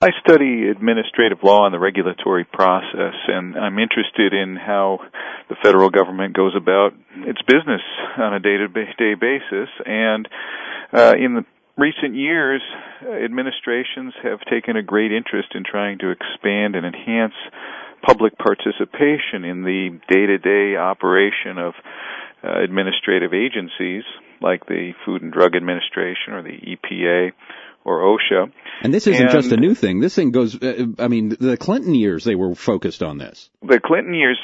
I study administrative law and the regulatory process, and I'm interested in how the federal government goes about its business on a day-to-day basis. And in the recent years, administrations have taken a great interest in trying to expand and enhance public participation in the day-to-day operation of administrative agencies like the Food and Drug Administration or the EPA or OSHA. And this isn't just a new thing. This thing goes, the Clinton years, they were focused on this. The Clinton years,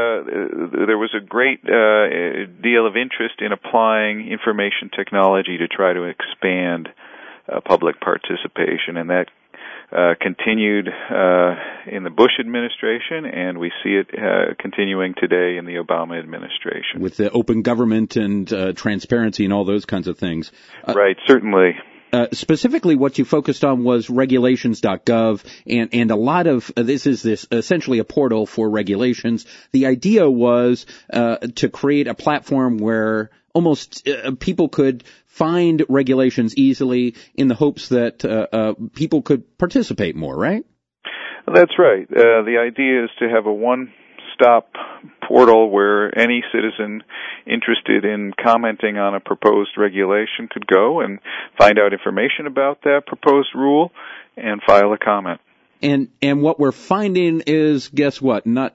there was a great deal of interest in applying information technology to try to expand public participation, and that continued in the Bush administration, and we see it continuing today in the Obama administration. With the open government and transparency and all those kinds of things. Right, certainly. Specifically, what you focused on was regulations.gov, and a lot of this is essentially a portal for regulations. The idea was to create a platform where almost people could find regulations easily in the hopes that people could participate more, right? That's right. The idea is to have a one-stop portal where any citizen interested in commenting on a proposed regulation could go and find out information about that proposed rule and file a comment. And what we're finding is, guess what? Not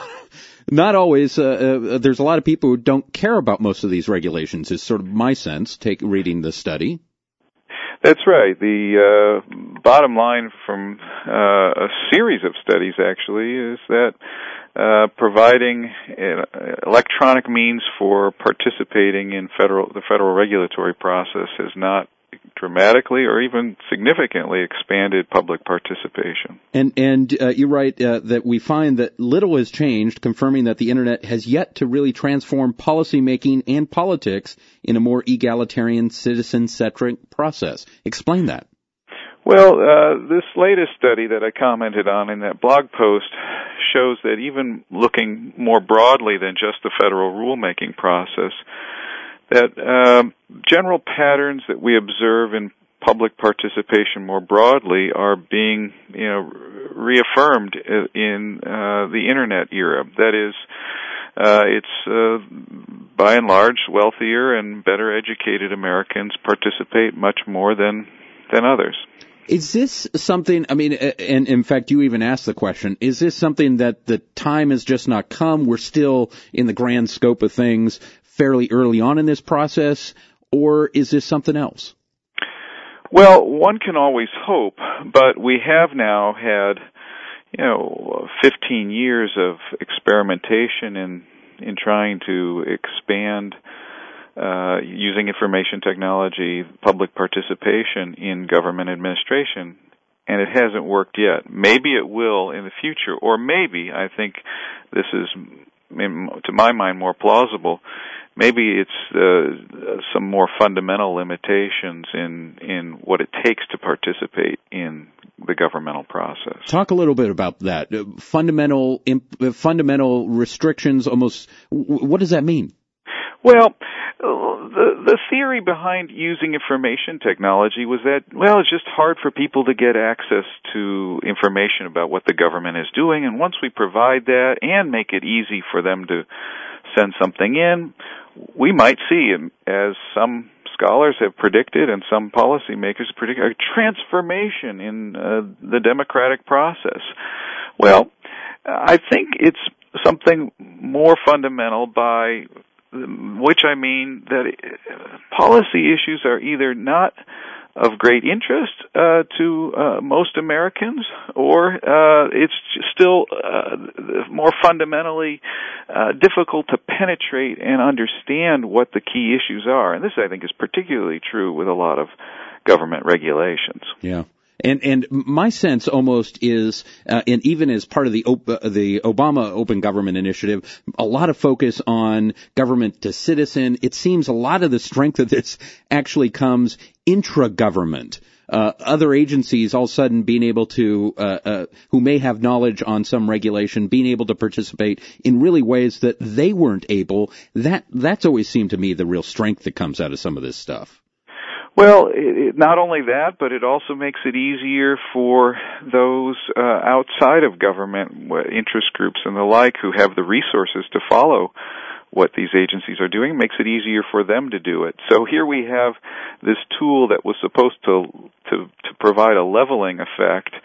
always. There's a lot of people who don't care about most of these regulations. Is sort of my sense. Reading the study. That's right. The bottom line from a series of studies actually is that providing electronic means for participating in the federal regulatory process has not dramatically or even significantly expanded public participation. And you write that we find that little has changed, confirming that the Internet has yet to really transform policymaking and politics in a more egalitarian, citizen-centric process. Explain that. Well, this latest study that I commented on in that blog post shows that even looking more broadly than just the federal rulemaking process, that general patterns that we observe in public participation more broadly are being, reaffirmed in the Internet era. That is, it's by and large wealthier and better educated Americans participate much more than others. Is this something, and in fact you even asked the question, is this something that the time has just not come? We're still in the grand scope of things fairly early on in this process, or is this something else? Well, one can always hope, but we have now had, 15 years of experimentation in trying to expand using information technology, public participation in government administration, and it hasn't worked yet. Maybe it will in the future, or maybe, I think this is, to my mind, more plausible, maybe it's some more fundamental limitations in what it takes to participate in the governmental process. Talk a little bit about that. Fundamental restrictions, almost, what does that mean? Well, the theory behind using information technology was that, it's just hard for people to get access to information about what the government is doing, and once we provide that and make it easy for them to send something in, we might see, as some scholars have predicted and some policymakers predict, a transformation in the democratic process. Well, I think it's something more fundamental, by which I mean that policy issues are either not of great interest to most Americans, or it's still more fundamentally difficult to penetrate and understand what the key issues are. And this, I think, is particularly true with a lot of government regulations. Yeah. And my sense almost is, and even as part of the Obama Open Government Initiative, a lot of focus on government to citizen. It seems a lot of the strength of this actually comes intra-government. Other agencies all of a sudden being able to, who may have knowledge on some regulation, being able to participate in really ways that they weren't able. That's always seemed to me the real strength that comes out of some of this stuff. Well, not only that, but it also makes it easier for those outside of government, interest groups and the like, who have the resources to follow what these agencies are doing. It makes it easier for them to do it. So here we have this tool that was supposed to provide a leveling effect.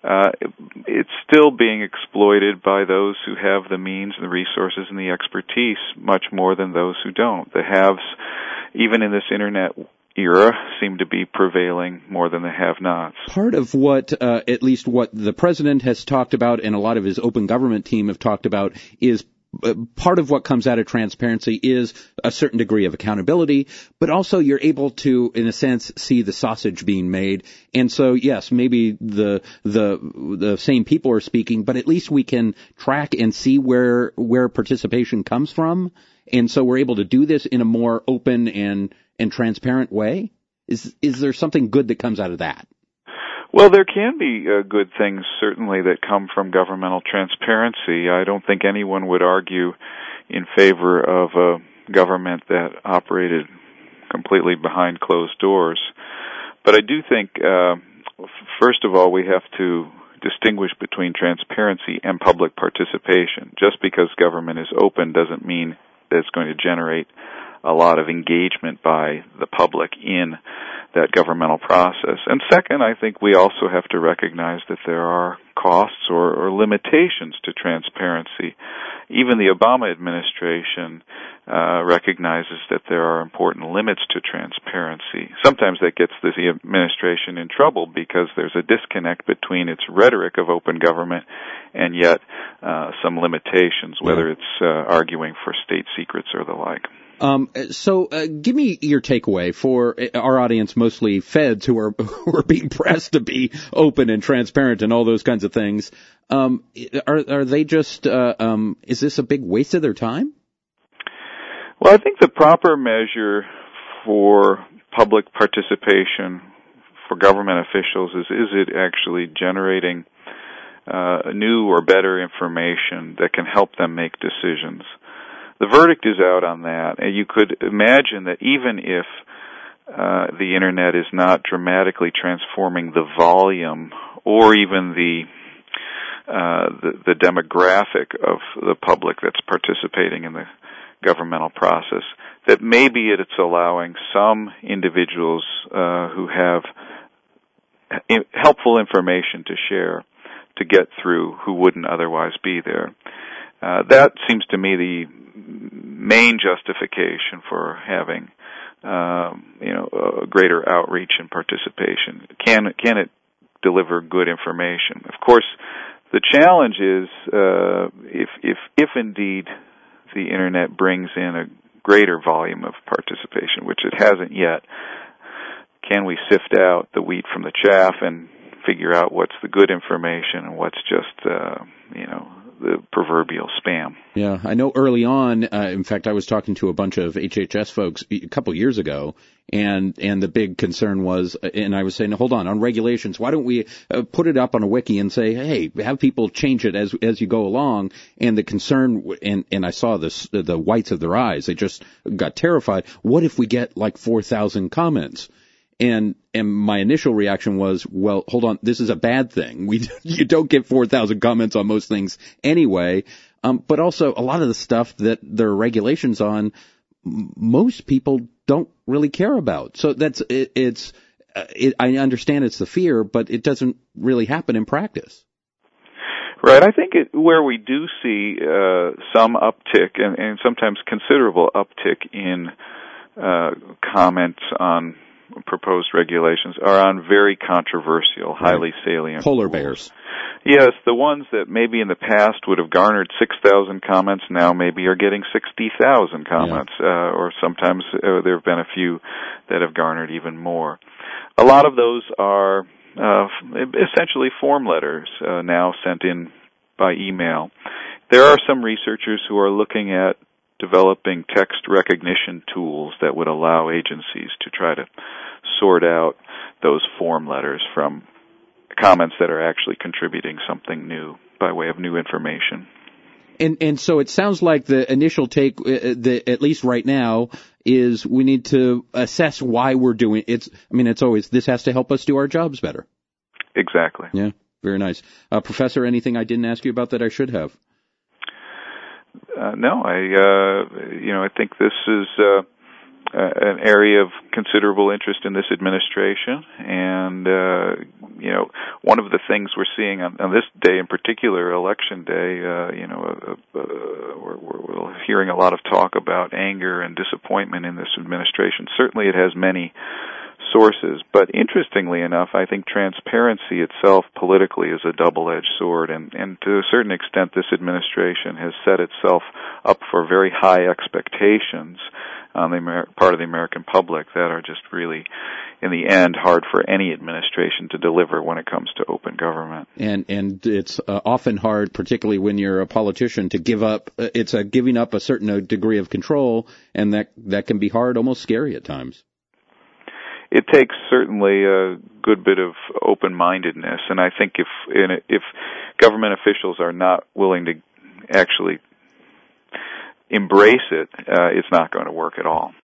It's still being exploited by those who have the means and the resources and the expertise much more than those who don't. The haves, even in this internet era, seem to be prevailing more than the have-nots. Part of what, at least what the president has talked about and a lot of his open government team have talked about, is part of what comes out of transparency is a certain degree of accountability, but also you're able to, in a sense, see the sausage being made. And so, yes, maybe the same people are speaking, but at least we can track and see where participation comes from. And so we're able to do this in a more open and transparent way. Is there something good that comes out of that? Well, there can be good things, certainly, that come from governmental transparency. I don't think anyone would argue in favor of a government that operated completely behind closed doors. But I do think, first of all, we have to distinguish between transparency and public participation. Just because government is open doesn't mean that it's going to generate a lot of engagement by the public in that governmental process. And second, I think we also have to recognize that there are costs or limitations to transparency. Even the Obama administration recognizes that there are important limits to transparency. Sometimes that gets the administration in trouble because there's a disconnect between its rhetoric of open government and yet some limitations, whether it's arguing for state secrets or the like. So give me your takeaway for our audience, mostly feds who are being pressed to be open and transparent and all those kinds of things. Are they just, is this a big waste of their time? Well, I think the proper measure for public participation for government officials is it actually generating new or better information that can help them make decisions. The verdict is out on that, and you could imagine that even if the Internet is not dramatically transforming the volume or even the demographic of the public that's participating in the governmental process, that maybe it's allowing some individuals who have helpful information to share to get through who wouldn't otherwise be there. That seems to me the main justification for having, a greater outreach and participation. Can it deliver good information? Of course, the challenge is if indeed the Internet brings in a greater volume of participation, which it hasn't yet, can we sift out the wheat from the chaff and figure out what's the good information and what's just, the proverbial spam? Yeah, I know early on, in fact, I was talking to a bunch of HHS folks a couple years ago, and the big concern was, and I was saying, hold on regulations, why don't we put it up on a wiki and say, hey, have people change it as you go along? And the concern, and I saw the whites of their eyes, they just got terrified. What if we get like 4,000 comments? And my initial reaction was, well, hold on, this is a bad thing. You don't get 4,000 comments on most things anyway. But also a lot of the stuff that there are regulations on, most people don't really care about. So I understand it's the fear, but it doesn't really happen in practice. Right. I think where we do see some uptick and sometimes considerable uptick in comments on proposed regulations are on very controversial, highly salient polar rules. Bears. Yes, the ones that maybe in the past would have garnered 6,000 comments now maybe are getting 60,000 comments, or sometimes there have been a few that have garnered even more. A lot of those are essentially form letters now sent in by email. There are some researchers who are looking at developing text recognition tools that would allow agencies to try to sort out those form letters from comments that are actually contributing something new by way of new information. And so it sounds like the initial take, at least right now, is we need to assess why we're doing it. It's always, this has to help us do our jobs better. Exactly. Yeah, very nice. Professor, anything I didn't ask you about that I should have? No, I think this is an area of considerable interest in this administration, and one of the things we're seeing on this day in particular, Election Day, we're hearing a lot of talk about anger and disappointment in this administration. Certainly, it has many sources, but interestingly enough, I think transparency itself politically is a double-edged sword, and to a certain extent this administration has set itself up for very high expectations on the part of the American public that are just really, in the end, hard for any administration to deliver when it comes to open government. And it's often hard, particularly when you're a politician, to give up. It's giving up a certain degree of control, and that can be hard, almost scary at times. It takes certainly a good bit of open-mindedness, and I think if government officials are not willing to actually embrace it, it's not going to work at all.